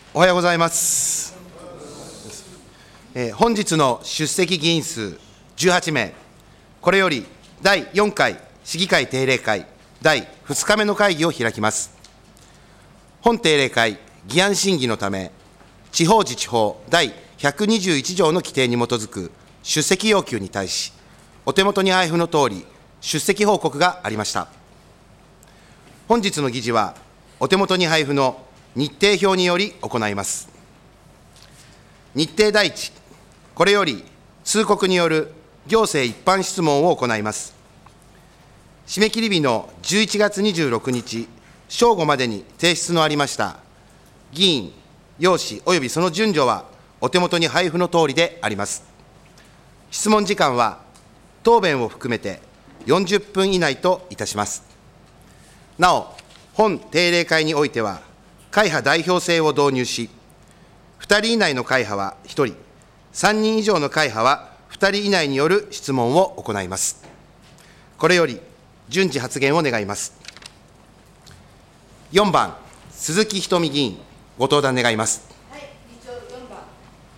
おはようございます。本日の出席議員数18名、これより第4回市議会定例会第2日目の会議を開きます。本定例会議案審議のため、地方自治法第121条の規定に基づく出席要求に対し、お手元に配布のとおり、出席報告がありました。本日の議事は、お手元に配布の日程表により行います。日程第一、これより通告による行政一般質問を行います。締め切り日の11月26日正午までに提出のありました議員、要旨及びその順序はお手元に配布のとおりであります。質問時間は答弁を含めて40分以内といたします。なお、本定例会においては、会派代表制を導入し、2人以内の会派は1人、3人以上の会派は2人以内による質問を行います。これより順次発言を願います。4番、鈴木ひとみ議員、ご登壇願います。 はい、議長4番。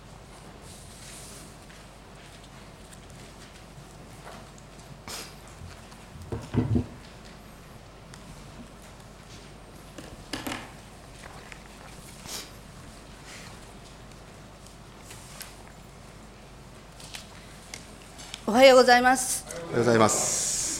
おはようございます。 おはようございます。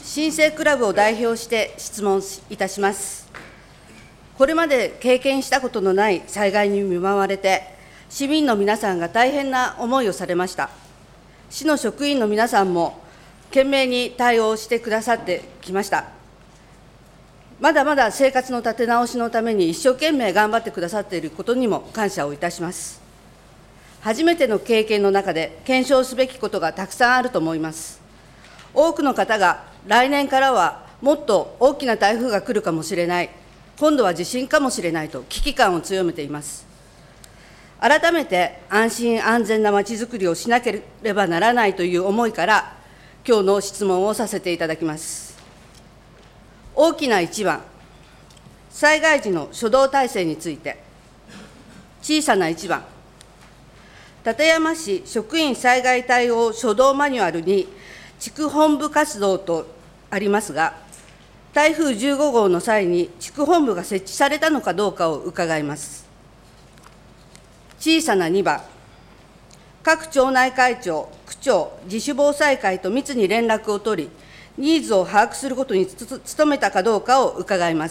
新生クラブを代表して質問いたします。これまで経験したことのない災害に見舞われて、市民の皆さんが大変な思いをされました。市の職員の皆さんも懸命に対応してくださってきました。まだまだ生活の立て直しのために一生懸命頑張ってくださっていることにも感謝をいたします。初めての経験の中で検証すべきことがたくさんあると思います。多くの方が来年からはもっと大きな台風が来るかもしれない、今度は地震かもしれないと危機感を強めています。改めて安心安全なまちづくりをしなければならないという思いから、今日の質問をさせていただきます。大きな1番、災害時の初動体制について。小さな1番、館山市職員災害対応初動マニュアルに地区本部活動とありますが、台風15号の際に地区本部が設置されたのかどうかを伺います。小さな2番、各町内会長、区長、自主防災会と密に連絡を取り、ニーズを把握することに努めたかどうかを伺います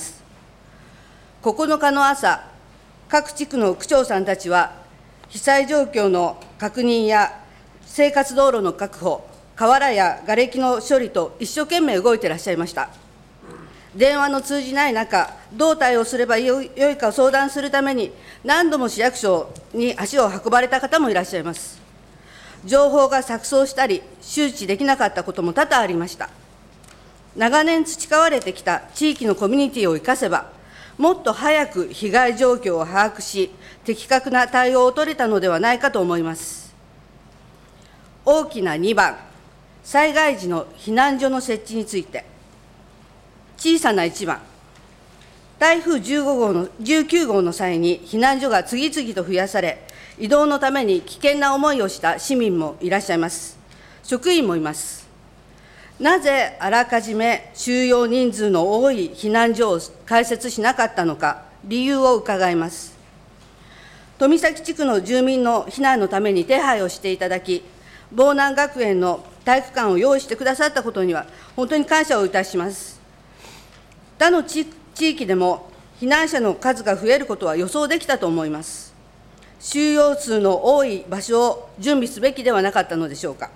。9日の朝、各地区の区長さんたちは、被災状況の確認や生活道路の確保、瓦や瓦礫の処理と一生懸命動いていらっしゃいました。電話の通じない中、どう対応すればよいかを相談するために、何度も市役所に足を運ばれた方もいらっしゃいます。情報が錯綜したり、周知できなかったことも多々ありました。長年培われてきた地域のコミュニティを生かせば、もっと早く被害状況を把握し、的確な対応を取れたのではないかと思います。大きな2番、災害時の避難所の設置について。小さな1番、台風19号の際に避難所が次々と増やされ、移動のために危険な思いをした市民もいらっしゃいます。職員もいます。なぜあらかじめ収容人数の多い避難所を開設しなかったのか、理由を伺います。富崎地区の住民の避難のために手配をしていただき、防南学園の体育館を用意してくださったことには、本当に感謝をいたします。他の地域でも避難者の数が増えることは予想できたと思います。収容数の多い場所を準備すべきではなかったのでしょうか。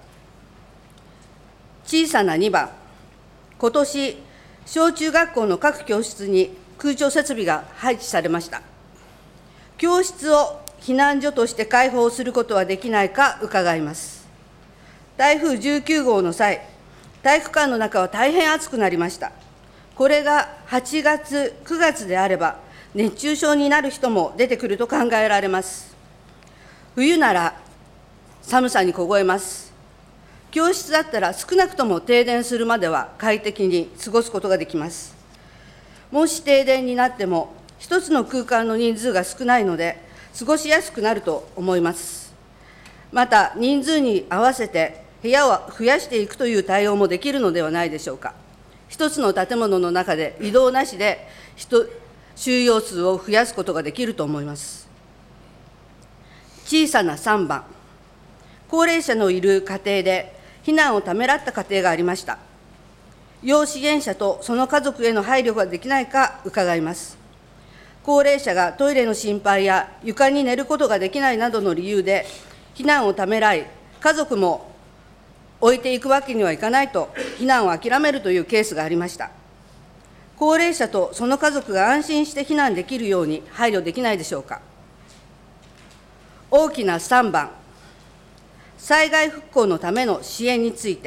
小さな2番、今年、小中学校の各教室に空調設備が配置されました。教室を避難所として開放することはできないか伺います。台風19号の際、体育館の中は大変暑くなりました。これが8月、9月であれば、熱中症になる人も出てくると考えられます。冬なら寒さに凍えます。教室だったら少なくとも停電するまでは快適に過ごすことができます。もし停電になっても、一つの空間の人数が少ないので、 過ごしやすくなると思います。また、人数に合わせて部屋を増やしていくという対応もできるのではないでしょうか。一つの建物の中で移動なしで収容数を増やすことができると思います。小さな3番、高齢者のいる家庭で避難をためらった家庭がありました。要支援者とその家族への配慮ができないか伺います。高齢者がトイレの心配や床に寝ることができないなどの理由で避難をためらい、家族も置いていくわけにはいかないと避難を諦めるというケースがありました。高齢者とその家族が安心して避難できるように配慮できないでしょうか。大きな3番、災害復興のための支援について。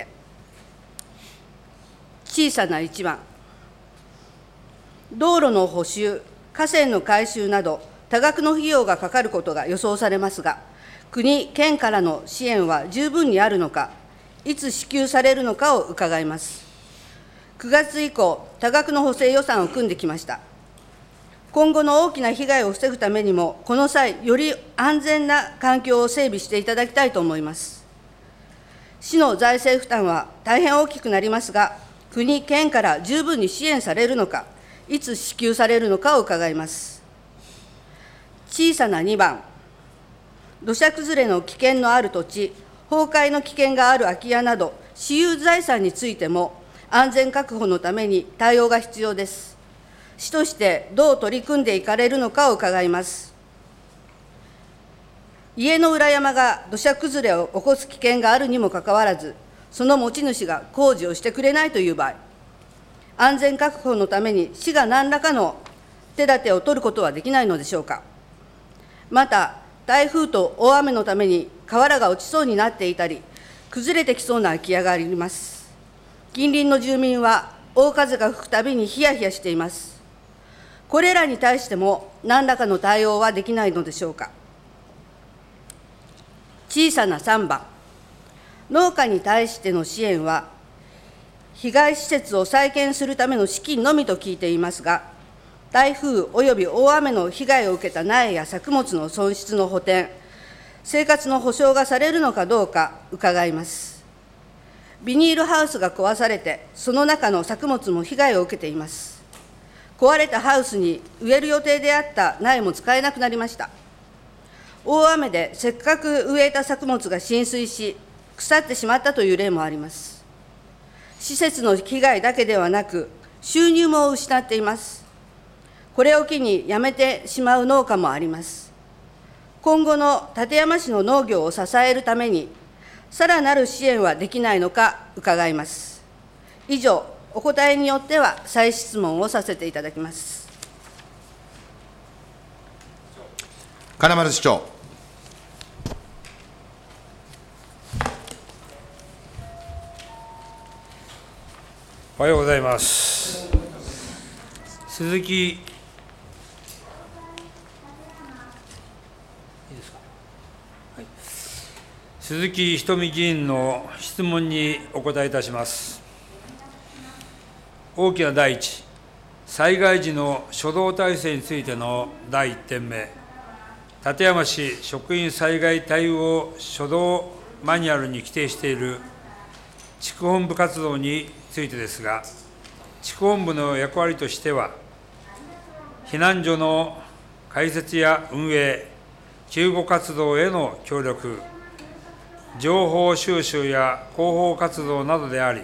小さな1番、道路の補修、河川の改修など、多額の費用がかかることが予想されますが、国、県からの支援は十分にあるのか、いつ支給されるのかを伺います。9月以降、多額の補正予算を組んできました。今後の大きな被害を防ぐためにも、この際、より安全な環境を整備していただきたいと思います。市の財政負担は大変大きくなりますが、国、県から十分に支援されるのか、いつ支給されるのかを伺います。小さな2番、土砂崩れの危険のある土地、崩壊の危険がある空き家など、私有財産についても、安全確保のために対応が必要です。市としてどう取り組んでいかれるのかを伺います。家の裏山が土砂崩れを起こす危険があるにもかかわらず、その持ち主が工事をしてくれないという場合、安全確保のために市が何らかの手立てを取ることはできないのでしょうか。また、台風と大雨のために瓦が落ちそうになっていたり、崩れてきそうな空き家があります。近隣の住民は大風が吹くたびにヒヤヒヤしています。これらに対しても何らかの対応はできないのでしょうか。小さな3番、農家に対しての支援は、被害施設を再建するための資金のみと聞いていますが、台風および大雨の被害を受けた苗や作物の損失の補填、生活の保障がされるのかどうか伺います。ビニールハウスが壊されて、その中の作物も被害を受けています。壊れたハウスに植える予定であった苗も使えなくなりました。大雨でせっかく植えた作物が浸水し、腐ってしまったという例もあります。施設の被害だけではなく、収入も失っています。これを機に辞めてしまう農家もあります。今後の館山市の農業を支えるために、さらなる支援はできないのか伺います。以上、お答えによっては再質問をさせていただきます。 金丸市長。 おはようございます。鈴木仁美議員の質問にお答えいたします。大きな第一、災害時の初動体制についての第1点目、館山市職員災害対応初動マニュアルに規定している地区本部活動についてですが、地区本部の役割としては、避難所の開設や運営、救護活動への協力、情報収集や広報活動などであり、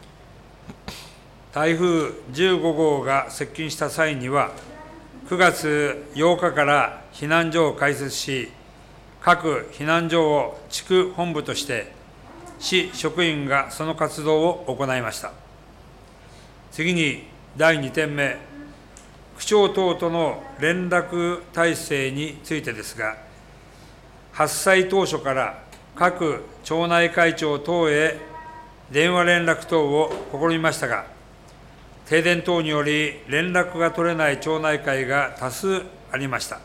台風15号が接近した際には、9月8日から避難所を開設し、各避難所を地区本部として、市職員がその活動を行いました。次に第2点目、区長等との連絡体制についてですが、発災当初から各町内会長等へ電話連絡等を試みましたが、停電等により連絡が取れない町内会が多数ありました。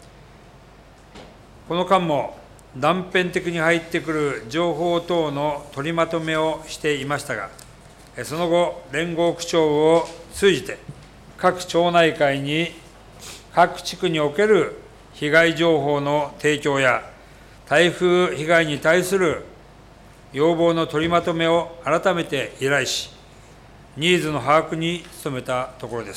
この間も断片的に入ってくる情報等の取りまとめをしていましたが、その後、連合区長を通じて、各町内会に各地区における被害情報の提供や、台風被害に対する要望の取りまとめを改めて依頼し、ニーズの把握に努めたところです。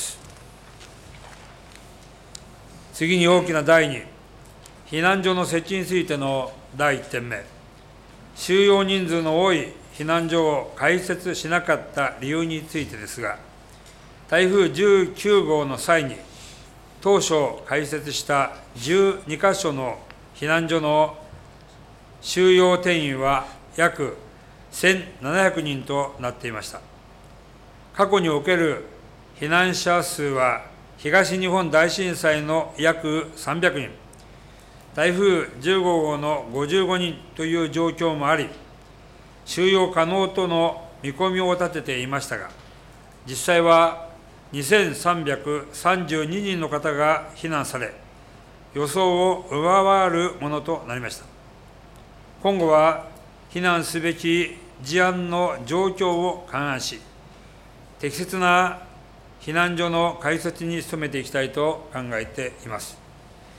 次に大きな第2、避難所の設置についての第1点目、収容人数の多い避難所を開設しなかった理由についてですが、台風19号の際に、当初開設した12カ所の避難所の収容定員は約1700人となっていました。過去における避難者数は、東日本大震災の約300人、台風15号の55人という状況もあり、収容可能との見込みを立てていましたが、実際は2332人の方が避難され、予想を上回るものとなりました。今後は避難すべき事案の状況を勘案し、適切な避難所の開設に努めていきたいと考えています。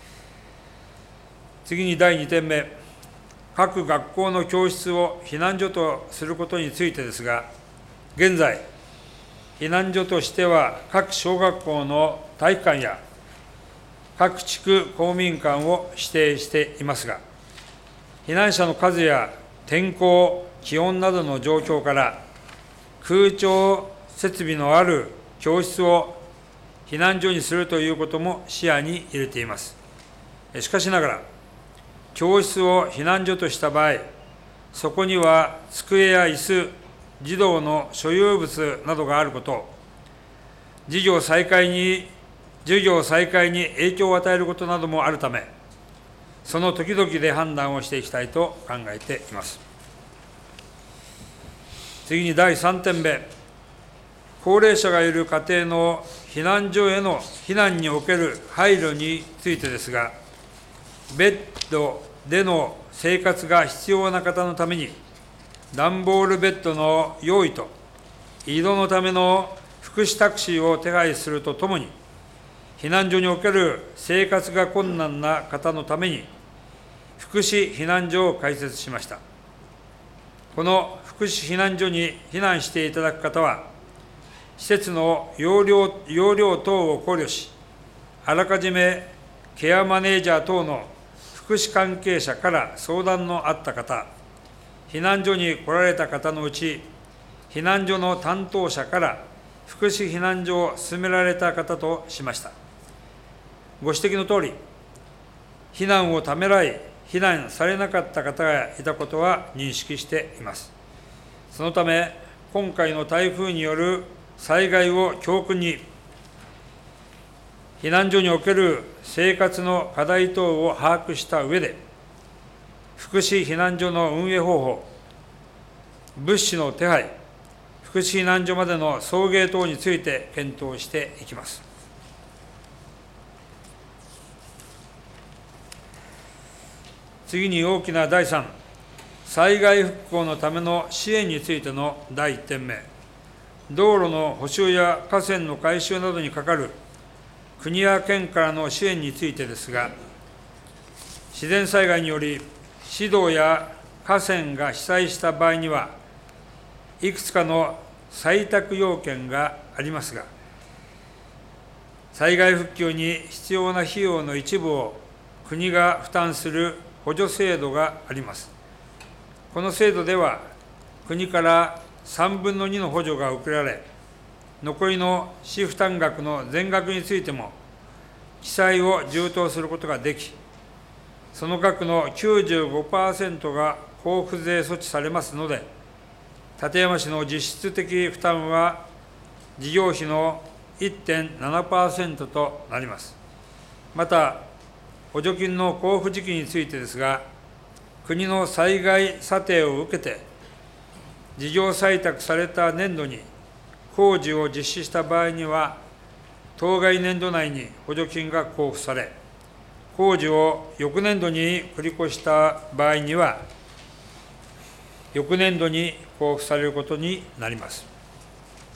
次に第2点目、各学校の教室を避難所とすることについてですが、現在、避難所としては各小学校の体育館や各地区公民館を指定していますが、避難者の数や天候、気温などの状況から、空調設備のある教室を避難所にするということも視野に入れています。しかしながら、教室を避難所とした場合、そこには机や椅子、児童の所有物などがあること、授業再開に影響を与えることなどもあるため、その時々で判断をしていきたいと考えています。次に第3点目、高齢者がいる家庭の避難所への避難における配慮についてですが、ベッドでの生活が必要な方のために、段ボールベッドの用意と、移動のための福祉タクシーを手配するとともに、避難所における生活が困難な方のために、福祉避難所を開設しました。この福祉避難所に避難していただく方は、施設の容量等を考慮し、あらかじめケアマネージャー等の福祉関係者から相談のあった方、避難所に来られた方のうち、避難所の担当者から福祉避難所を進められた方としました。ご指摘のとおり、避難をためらい、避難されなかった方がいたことは認識しています。そのため、今回の台風による災害を教訓に、避難所における生活の課題等を把握した上で、福祉避難所の運営方法、物資の手配、福祉避難所までの送迎等について検討していきます。次に大きな第3、災害復興のための支援についての第1点目、道路の補修や河川の改修などにかかる国や県からの支援についてですが、自然災害により市道や河川が被災した場合には、いくつかの採択要件がありますが、災害復旧に必要な費用の一部を国が負担する補助制度があります。この制度では、国から3分の2の補助が送られ、残りの市負担額の全額についても、記載を充当することができ、その額の 95% が交付税措置されますので、館山市の実質的負担は、事業費の 1.7% となります。また、補助金の交付時期についてですが、国の災害査定を受けて、事業採択された年度に工事を実施した場合には、当該年度内に補助金が交付され、工事を翌年度に繰り越した場合には、翌年度に交付されることになります。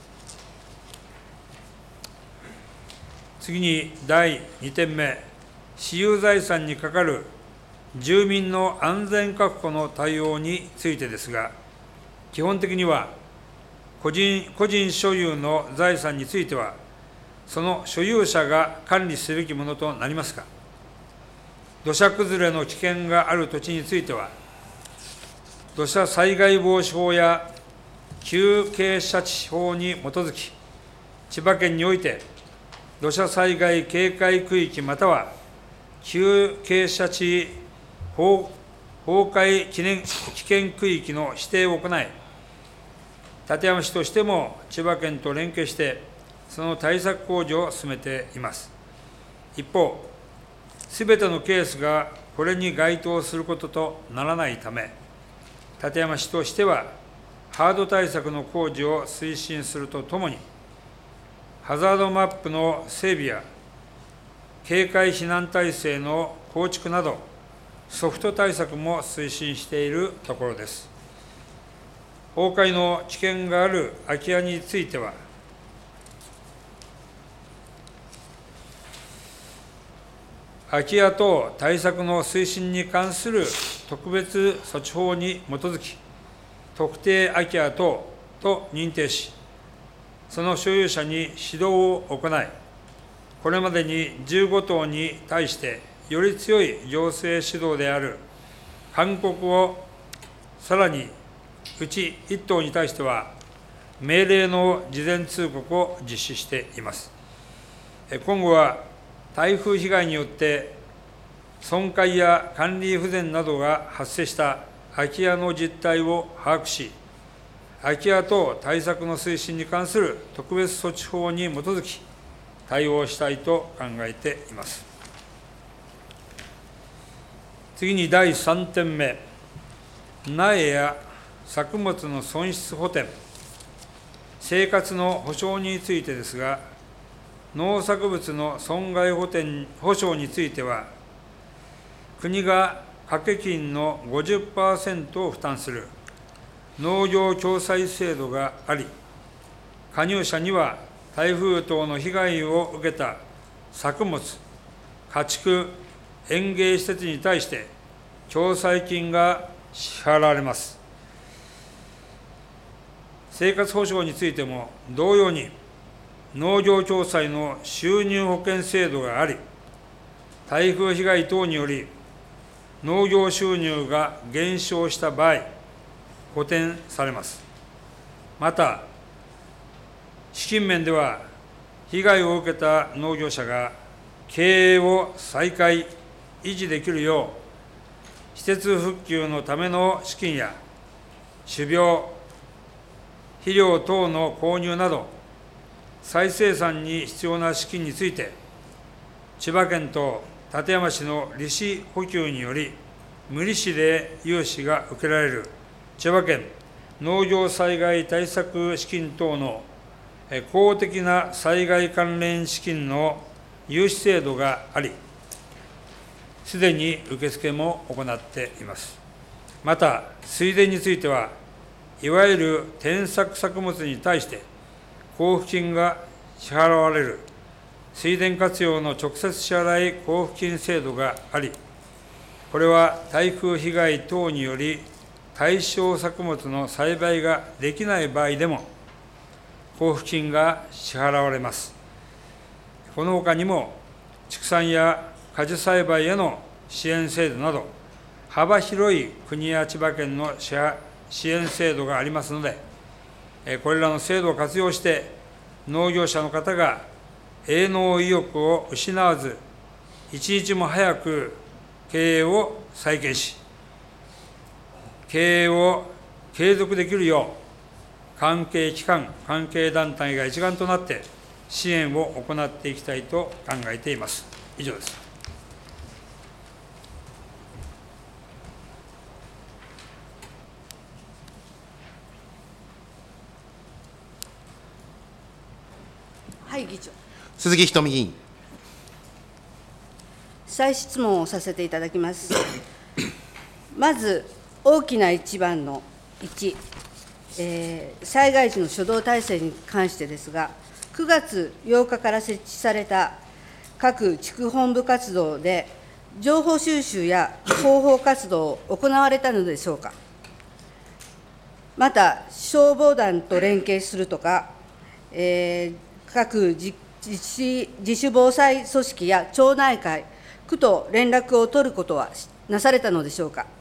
次に第2点目、 私有財産にかかる住民の安全確保の対応についてですが、基本的には個人所有の財産については、その所有者が管理すべきものとなりますが、土砂崩れの危険がある土地については、土砂災害防止法や旧傾斜地法に基づき、千葉県において土砂災害警戒区域または旧傾斜地崩壊危険区域の指定を行い、館山市としても千葉県と連携して、その対策工事を進めています。一方、すべてのケースがこれに該当することとならないため、館山市としては、ハード対策の工事を推進するとともに、ハザードマップの整備や警戒避難体制の構築など、ソフト対策も推進しているところです。崩壊の危険がある空き家については、空き家等対策の推進に関する特別措置法に基づき、特定空き家等と認定し、その所有者に指導を行い、これまでに15棟に対して、より強い行政指導である勧告を、さらにうち1棟に対しては、命令の事前通告を実施しています。今後は台風被害によって損壊や管理不全などが発生した空き家の実態を把握し、空き家等対策の推進に関する特別措置法に基づき、対応したいと考えています。次に第3点目、苗や作物の損失補填、生活の保障についてですが、農作物の損害補償については、国が掛け金の 50% を負担する農業共済制度があり、加入者には台風等の被害を受けた作物、家畜、園芸施設に対して共済金が支払われます。生活保障についても同様に、農業共済の収入保険制度があり、台風被害等により農業収入が減少した場合、補填されます。また、資金面では、被害を受けた農業者が経営を再開、維持できるよう、施設復旧のための資金や、種苗、肥料等の購入など、再生産に必要な資金について、千葉県と館山市の利子補給により、無利子で融資が受けられる千葉県農業災害対策資金等の公的な災害関連資金の融資制度があり、すでに受付も行っています。また、水田については、いわゆる転作作物に対して交付金が支払われる水田活用の直接支払い交付金制度があり、これは台風被害等により対象作物の栽培ができない場合でも交付金が支払われます。このほかにも畜産や果樹栽培への支援制度など、幅広い国や千葉県の支援制度がありますので、これらの制度を活用して、農業者の方が営農意欲を失わず、一日も早く経営を再建し、経営を継続できるよう、関係機関、関係団体が一丸となって支援を行っていきたいと考えています。以上です。 はい、議長。 鈴木仁美議員。 再質問をさせていただきます。まず、大きな一番の1、災害時の初動体制に関してですが、9月8日から設置された各地区本部活動で、情報収集や広報活動を行われたのでしょうか。また、消防団と連携するとか、各自主防災組織や町内会、区と連絡を取ることはなされたのでしょうか。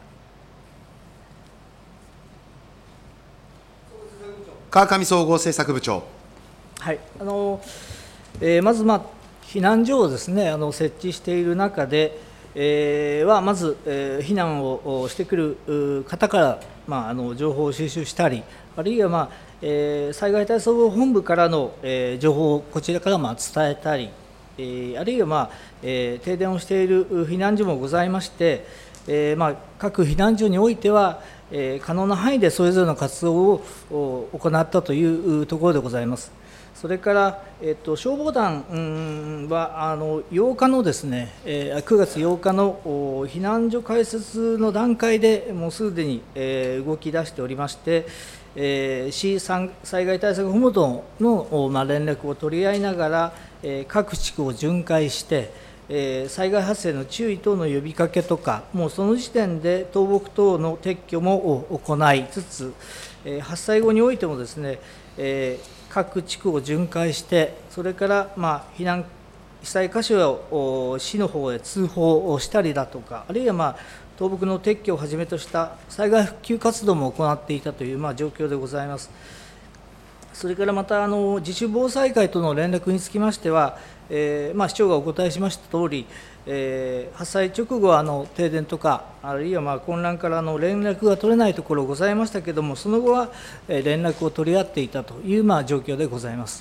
川上総合政策部長。 はい、まず、避難所をですね、設置している中で、まず、避難をしてくる方から、情報を収集したり、あるいは、災害対策本部からの、情報をこちらから伝えたり、あるいは、停電をしている避難所もございまして、各避難所においては、可能な範囲でそれぞれの活動を行ったというところでございます。それから、消防団は8日のですね、9月8日の避難所開設の段階でもうすでに動き出しておりまして、市災害対策本部との連絡を取り合いながら、各地区を巡回して、災害発生の注意等の呼びかけとか、もうその時点で倒木等の撤去も行いつつ、発災後においてもですね、各地区を巡回して、それから避難被災箇所を市の方へ通報をしたりだとか、あるいは倒木の撤去をはじめとした災害復旧活動も行っていたという状況でございます。それからまた自主防災会との連絡につきましては、市長がお答えしましたとおり、発災直後は停電とか、あるいは混乱から連絡が取れないところございましたけれども、その後は連絡を取り合っていたという状況でございます。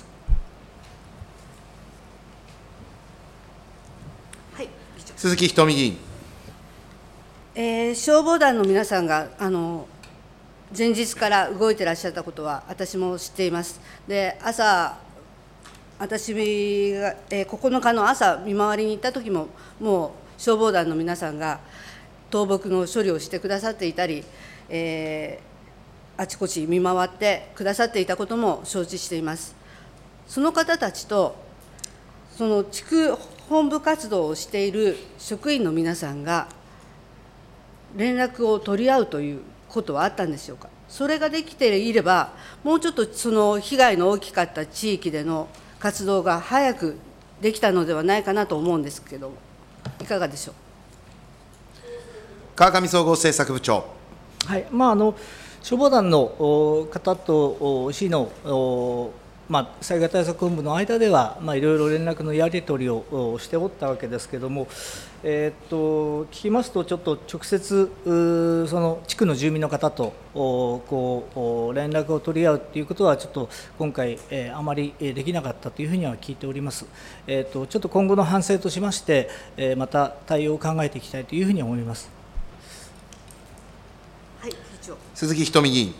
はい、 鈴木仁美議員。 消防団の皆さんが前日から動いてらっしゃったことは私も知っています。で、私が9日の朝見回りに行った時も、もう消防団の皆さんが倒木の処理をしてくださっていたり、あちこち見回ってくださっていたことも承知しています。その方たちとその地区本部活動をしている職員の皆さんが連絡を取り合うということはあったんでしょうか。それができていれば、もうちょっとその被害の大きかった地域での活動が早くできたのではないかなと思うんですけど、いかがでしょう。 川上総合政策部長。 はい、消防団の方と市の災害対策本部の間では、いろいろ連絡のやり取りをしておったわけですけれども、聞きますと、ちょっと直接、その地区の住民の方と連絡を取り合うということは、ちょっと今回、あまりできなかったというふうには聞いております。ちょっと今後の反省としまして、また対応を考えていきたいというふうに思います。 はい、議長。 鈴木仁美議員。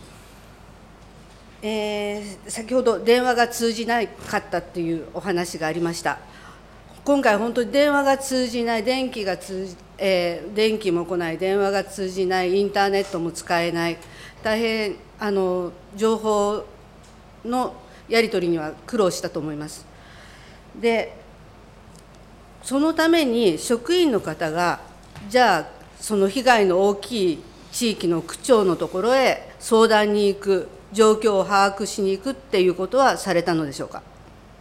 先ほど電話が通じなかったというお話がありました。今回、本当に電話が通じない、電気も来ない、電話が通じない、インターネットも使えない、大変情報のやり取りには苦労したと思います。で、そのために職員の方が、じゃあ、その被害の大きい地域の区長のところへ相談に行く、状況を把握しに行くっていうことはされたのでしょうか。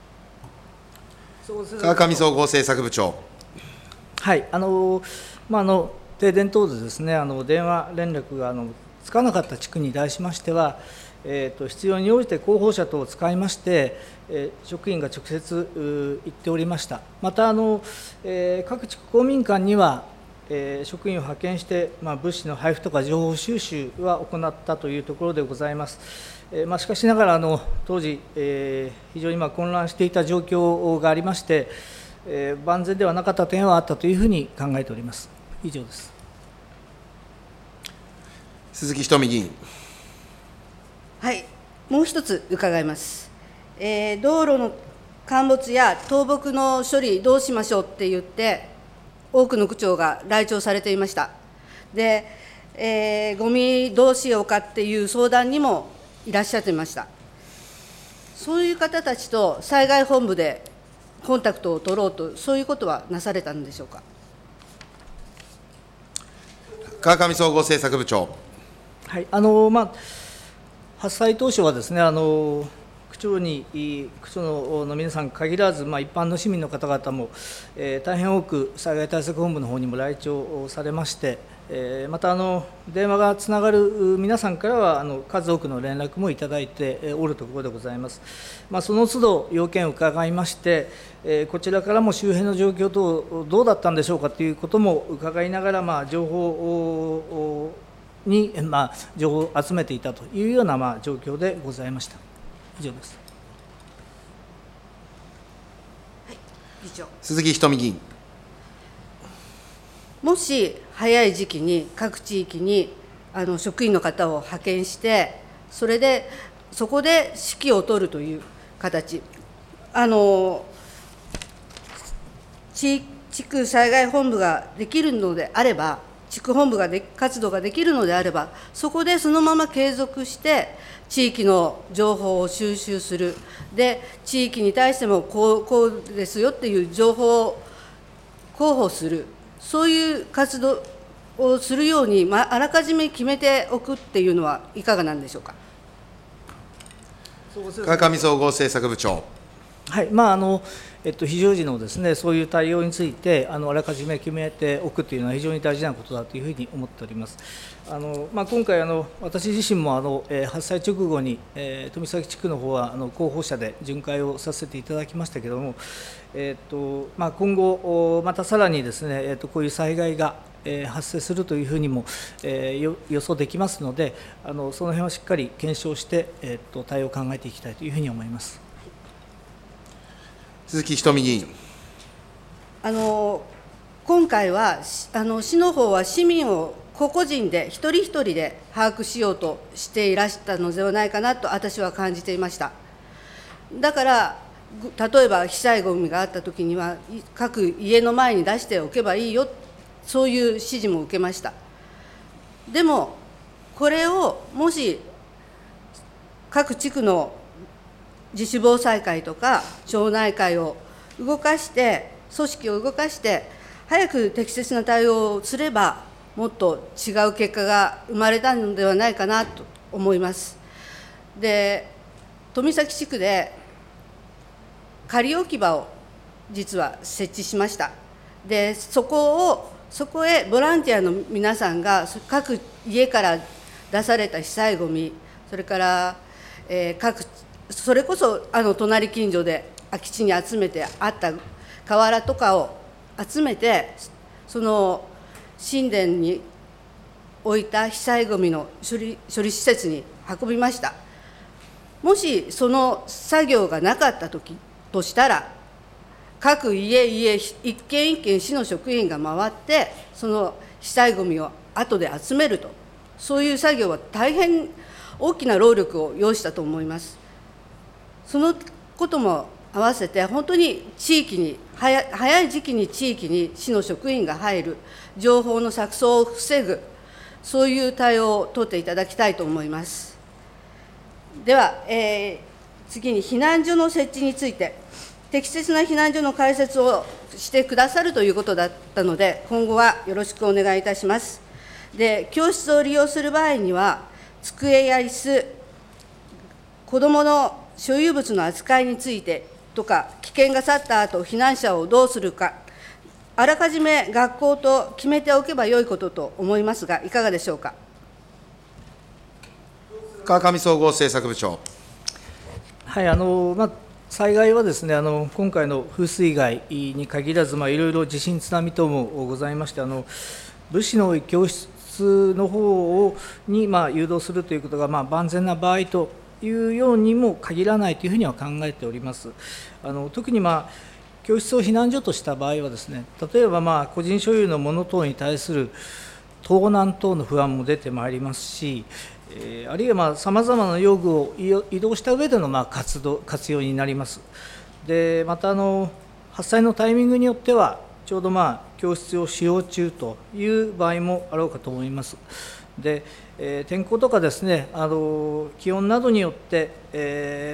川上総合政策部長。 はい、停電等でですね、電話連絡がつかなかった地区に対しましては、必要に応じて広報車等を使いまして、職員が直接行っておりました。また各地区公民館には職員を派遣して、物資の配布とか情報収集は行ったというところでございます。しかしながら当時、非常に混乱していた状況がありまして、万全ではなかった点はあったというふうに考えております。以上です。 鈴木仁美議員。 はい、もう一つ伺います。道路の陥没や倒木の処理どうしましょうって言って、多くの区長が来庁されていました。で、ゴミどうしようかっていう相談にもいらっしゃっていました。そういう方たちと災害本部でコンタクトを取ろうと、そういうことはなされたのでしょうか。 川上総合政策部長。 はい、発災当初はですね、区長の皆さん限らず、一般の市民の方々も、大変多く災害対策本部の方にも来庁されまして、また電話がつながる皆さんからは数多くの連絡もいただいておるところでございます。その都度、要件を伺いまして、こちらからも周辺の状況等、どうだったんでしょうかということも伺いながら、情報を集めていたというような状況でございました。以上です。 はい、議長。 鈴木仁美議員。 もし早い時期に各地域に職員の方を派遣して、そこで指揮を取るという形、地区災害本部ができるのであれば、地区本部が活動ができるのであれば、そこでそのまま継続して、地域の情報を収集する、で地域に対してもこうですよっていう情報を広報する、そういう活動をするように、あらかじめ決めておくっていうのはいかがなんでしょうか。 川上総合政策部長。 はい、非常時のですね、そういう対応についてあらかじめ決めておくというのは非常に大事なことだというふうに思っております。今回私自身も発災直後に富崎地区の方は広報車で巡回をさせていただきましたけれども、今後またさらにですね、こういう災害が発生するというふうにも予想できますので、その辺はしっかり検証して対応を考えていきたいというふうに思います。 鈴木仁美議員。 今回は市の方は市民を個々人で一人一人で把握しようとしていらしたのではないかなと私は感じていました。だから例えば被災ごみがあったときには各家の前に出しておけばいいよ、そういう指示も受けました。でもこれをもし各地区の自主防災会とか町内会を動かして、組織を動かして早く適切な対応をすれば、もっと違う結果が生まれたのではないかなと思います。で、富崎地区で仮置き場を実は設置しました。で、そこへボランティアの皆さんが各家から出された被災ごみ、それからそれこそ隣近所で空き地に集めてあった瓦とかを集めて、その神殿に置いた被災ごみの処理施設に運びました。もしその作業がなかったとしたら、各家一軒一軒市の職員が回ってその被災ごみを後で集めると、そういう作業は大変大きな労力を要したと思います。そのことも合わせて、本当に地域に早い時期に地域に市の職員が入る、情報の錯綜を防ぐ、そういう対応を取っていただきたいと思います。では、次に避難所の設置について、適切な避難所の開設をしてくださるということだったので、今後はよろしくお願いいたします。で、教室を利用する場合には、机や椅子、子どもの所有物の扱いについてとか、危険が去った後、避難者をどうするか、あらかじめ学校と決めておけばよいことと思いますが、いかがでしょうか。 川上総合政策部長。 はい、災害はですね、今回の風水害に限らず、いろいろ地震、津波等もございまして、物資の多い教室の方に誘導するということが万全な場合というようにも限らないというふうには考えております。特に教室を避難所とした場合はですね、例えば個人所有のもの等に対する盗難等の不安も出てまいりますし、あるいはさまざまな用具を移動した上での活用になります。でまた発災のタイミングによってはちょうど教室を使用中という場合もあろうかと思います。で、天候とかですね、気温などによって、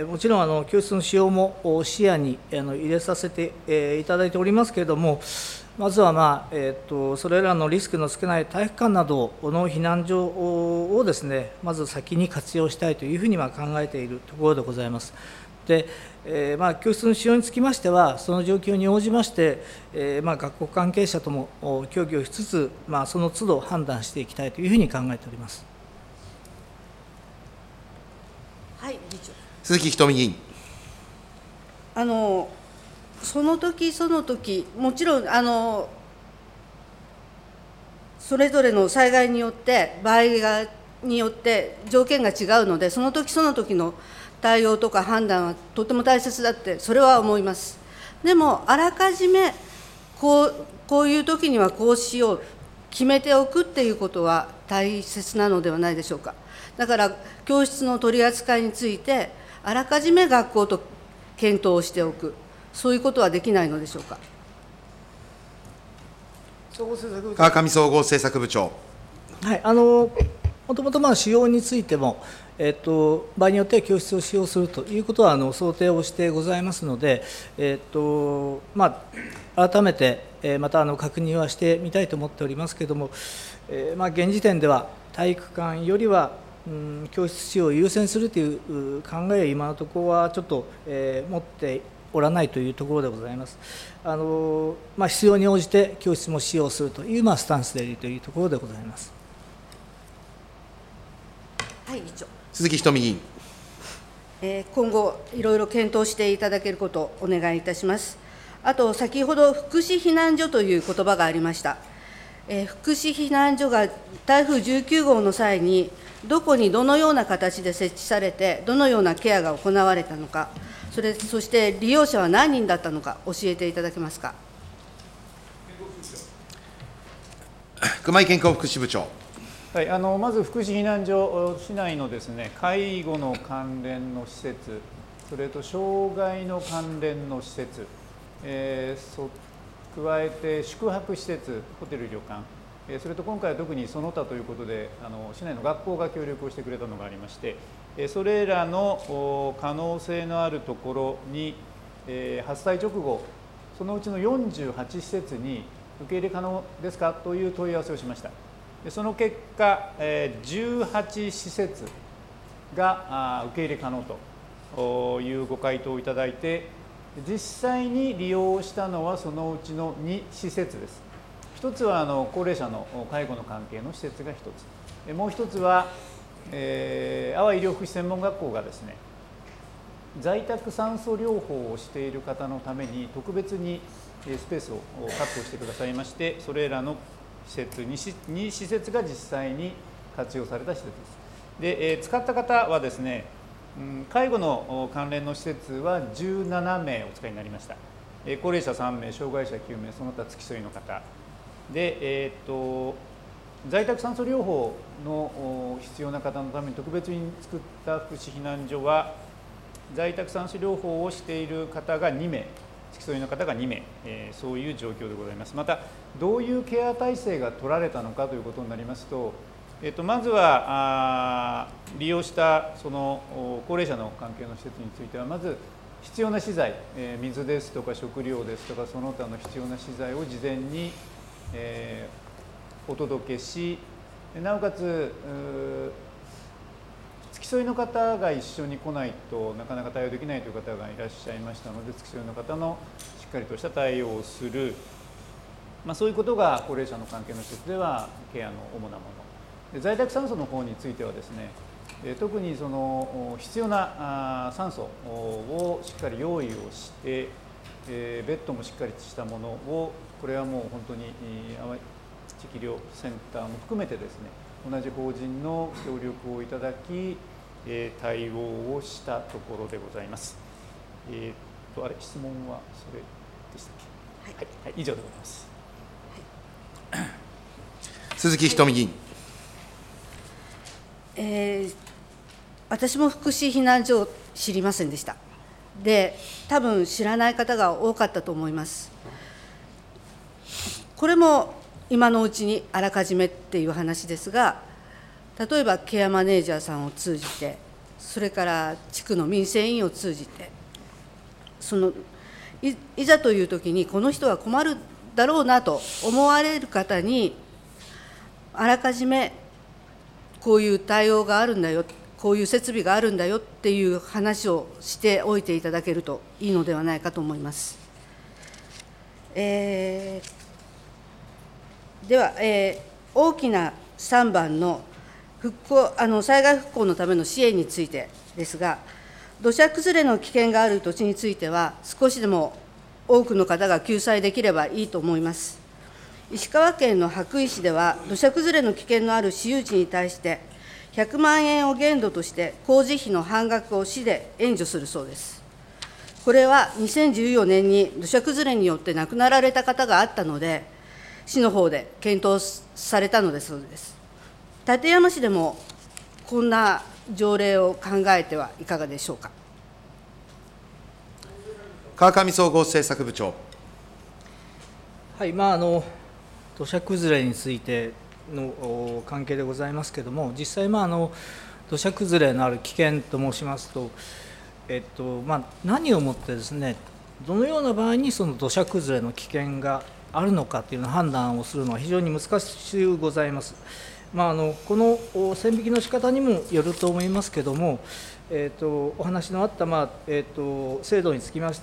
もちろん教室の使用も視野に入れさせていただいておりますけれども、まずは、それらのリスクの少ない体育館などの避難所をですね、まず先に活用したいというふうに考えているところでございます。で、教室の使用につきましては、その状況に応じまして、学校関係者とも協議をしつつ、その都度判断していきたいというふうに考えております。 はい、議長。 鈴木仁美議員。 その時その時、もちろんそれぞれの災害によって、場合によって条件が違うので、その時その時の対応とか判断はとても大切だって、それは思います。でも、あらかじめこういう時にはこうしよう、決めておくっていうことは大切なのではないでしょうか。だから、教室の取り扱いについて、あらかじめ学校と検討をしておく、そういうことはできないのでしょうか。 川上総合政策部長。 はい、もともと使用についても、場合によっては教室を使用するということは想定をしてございますので、改めてまた考確認はしてみたいと思っておりますけれども、現時点では体育館よりは教室使用を優先するという考えを今のところはちょっと持っておらないというところでございます。必要に応じて教室も使用するというスタンスでいるというところでございます。 はい、議長。 鈴木仁美議員。 今後、いろいろ検討していただけることをお願いいたします。あと、先ほど福祉避難所という言葉がありました。福祉避難所が台風19号の際に、どこにどのような形で設置されて、どのようなケアが行われたのか、そして利用者は何人だったのか、教えていただけますか。 熊井健康福祉部長。 はい、まず福祉避難所、市内のですね、介護の関連の施設、それと障害の関連の施設、加えて宿泊施設、ホテル、旅館、それと今回は特にその他ということで、市内の学校が協力をしてくれたのがありまして、それらの可能性のあるところに、発災直後、そのうちの48施設に受け入れ可能ですかという問い合わせをしました。その結果、18施設が受け入れ可能というご回答をいただいて、実際に利用したのはそのうちの2施設です。一つは高齢者の介護の関係の施設が一つ、もう一つは、阿波医療福祉専門学校がですね、在宅酸素療法をしている方のために特別にスペースを確保してくださいまして、それらの施設2施設が実際に活用された施設です。で、使った方はですね、介護の関連の施設は17名お使いになりました。高齢者3名、障害者9名、その他付き添いの方で、在宅酸素療法の必要な方のために特別に作った福祉避難所は、在宅酸素療法をしている方が2名、付き添いの方が2名、そういう状況でございます。また、どういうケア体制が取られたのかということになりますと、まずは利用したその高齢者の関係の施設については、まず必要な資材、水ですとか食料ですとか、その他の必要な資材を事前にお届けし、なおかつ付き添いの方が一緒に来ないとなかなか対応できないという方がいらっしゃいましたので、付き添いの方のしっかりとした対応をする、そういうことが高齢者の関係の施設ではケアの主なもの。在宅酸素の方についてはですね、特にその必要な酸素をしっかり用意をして、ベッドもしっかりしたものを、これはもう本当に淡路地域医療センターも含めてですね、同じ法人の協力をいただき、対応をしたところでございます。質問はそれでしたっけ。はい、以上でございます。 鈴木仁美議員。 私も福祉避難所を知りませんでした。で、多分知らない方が多かったと思います。 これも今のうちにあらかじめっていう話ですが、例えばケアマネージャーさんを通じて、それから地区の民生委員を通じて、いざという時にこの人は困るだろうなと思われる方に、あらかじめこういう対応があるんだよ、こういう設備があるんだよっていう話をしておいていただけるといいのではないかと思います。では、大きな3番の災害復興のための支援についてですが、土砂崩れの危険がある土地については、少しでも多くの方が救済できればいいと思います。石川県の羽咋市では、土砂崩れの危険のある私有地に対して、100万円を限度として、工事費の半額を市で援助するそうです。これは2014年に土砂崩れによって亡くなられた方があったので、市の方で検討されたのでそうです。館山市でもこんな条例を考えてはいかがでしょうか。 川上総合政策部長。 はい、土砂崩れについての関係でございますけれども、実際、土砂崩れのある危険と申しますと、何をもってですね、どのような場合にその土砂崩れの危険があるのかというのを判断をするのは非常に難しゅうございます。この線引きの仕方にもよると思いますけれども、お話のあった、制度につきまして、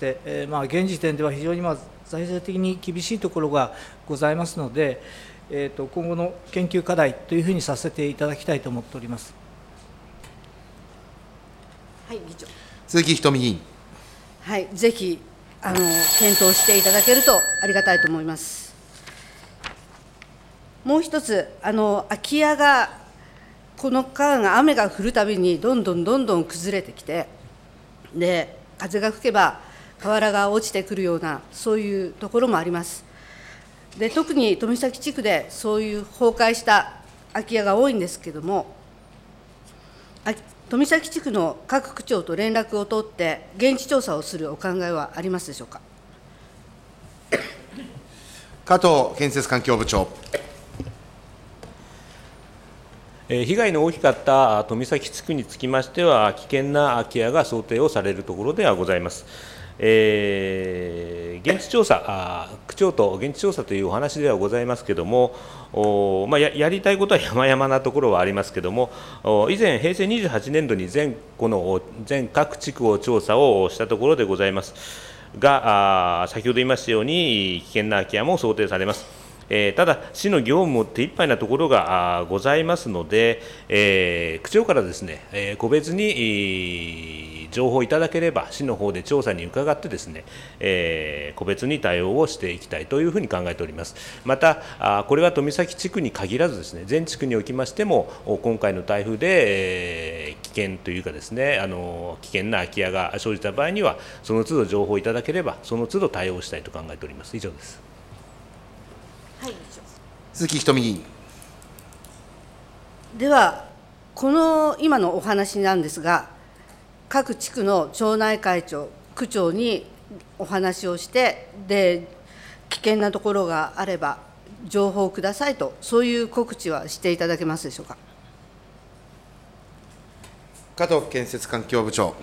現時点では非常に財政的に厳しいところがございますので、今後の研究課題というふうにさせていただきたいと思っております。 はい、議長。 鈴木仁美議員。 はい、ぜひ検討していただけるとありがたいと思います。もう一つ、空き家がこの間、雨が降るたびにどんどん崩れてきて、で風が吹けば瓦が落ちてくるような、そういうところもあります。で特に富崎地区でそういう崩壊した空き家が多いんですけれども、富崎地区の各区長と連絡を取って、現地調査をするお考えはありますでしょうか。 加藤建設環境部長。 被害の大きかった富崎地区につきましては、危険な空き家が想定をされるところではございます。現地調査、区長と現地調査というお話ではございますけれども、やりたいことは山々なところはありますけれども、以前、平成28年度に全各地区を調査をしたところでございますが、先ほど言いましたように、危険な空き家も想定されます。ただ、市の業務も手一杯なところがございますので、区長からですね、個別に情報いただければ、市の方で調査に伺ってですね、個別に対応をしていきたいというふうに考えております。また、これは富崎地区に限らずですね、全地区におきましても、今回の台風で、危険というかですね、危険な空き家が生じた場合には、その都度情報をいただければ、その都度対応したいと考えております。以上です。 はい、 鈴木仁美議員。 では、この今のお話なんですが、各地区の町内会長、区長にお話をして、で危険なところがあれば、情報をくださいと、そういう告知はしていただけますでしょうか。 加藤建設環境部長。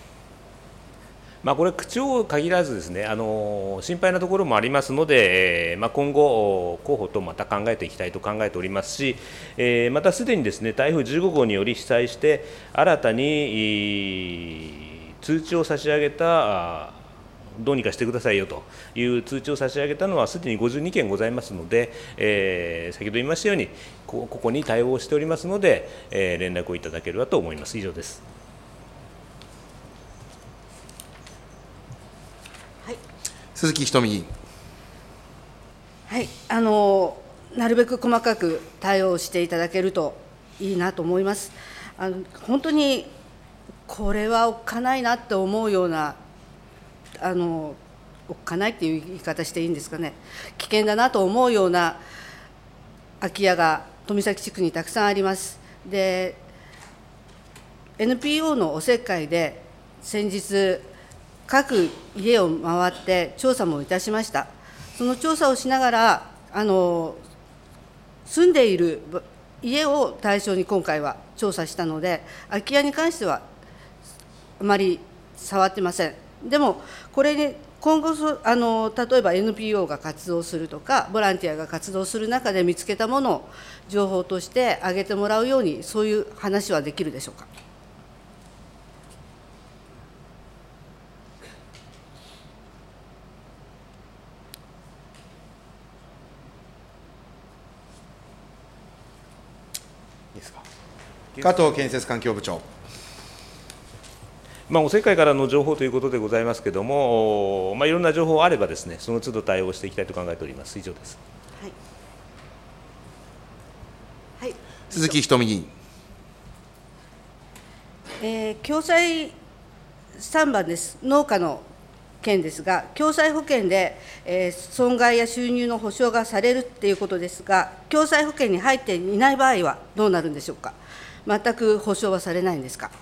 これ、区長を限らずですね、心配なところもありますので、今後、候補とまた考えていきたいと考えておりますし、またすでにですね、台風15号により被災して、新たに通知を差し上げた、どうにかしてくださいよという通知を差し上げたのは、すでに52件ございますので、先ほど言いましたように、ここに対応しておりますので、連絡をいただければと思います。以上です。 鈴木仁美議員。 はい、なるべく細かく対応していただけるといいなと思います。本当にこれはおっかないなって思うような、おっかないっていう言い方していいんですかね、危険だなと思うような空き家が富崎地区にたくさんあります。で、NPO のおせっかいで先日、各家を回って調査もいたしました。その調査をしながら、 住んでいる家を対象に今回は調査したので、空き家に関してはあまり触ってません。でも、これに今後例えば NPO が活動するとか、ボランティアが活動する中で見つけたものを情報として上げてもらうように、そういう話はできるでしょうか。 加藤建設環境部長。 お世界からの情報ということでございますけれども、いろんな情報あればですね、その都度対応していきたいと考えております。以上です。 はい。 鈴木仁美議員。 共済3番です。農家の件ですが、共済保険で、損害や収入の保障がされるっていうことですが、共済保険に入っていない場合はどうなるんでしょうか。全く保障はされないんですか。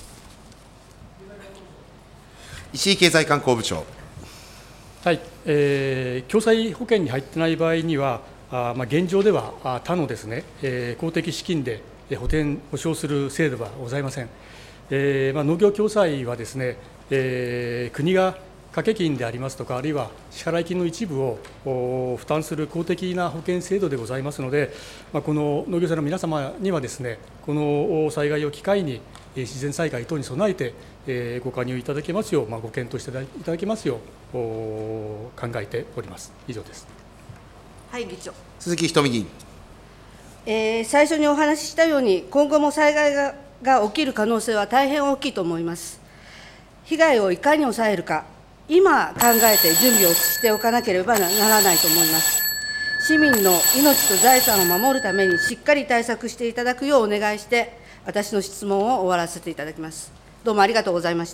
石井経済観光部長。 はい、共済保険に入っていない場合には、現状では他のですね、公的資金で保証する制度はございません。農業共済はですね、国が掛け金でありますとか、あるいは支払い金の一部を負担する公的な保険制度でございますので、この農業者の皆様にはですね、この災害を機会に自然災害等に備えてご加入いただけますよう、ご検討していただけますよう考えております。以上です。 はい、議長。 鈴木仁美議員。 最初にお話ししたように、今後も災害が起きる可能性は大変大きいと思います。被害をいかに抑えるか、今考えて準備をしておかなければならないと思います。市民の命と財産を守るためにしっかり対策していただくようお願いして、私の質問を終わらせていただきます。どうもありがとうございました。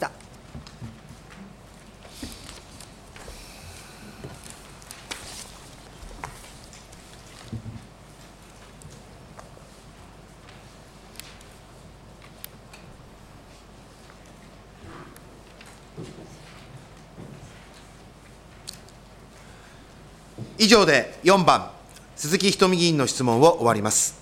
以上で4番、鈴木仁美議員の質問を終わります。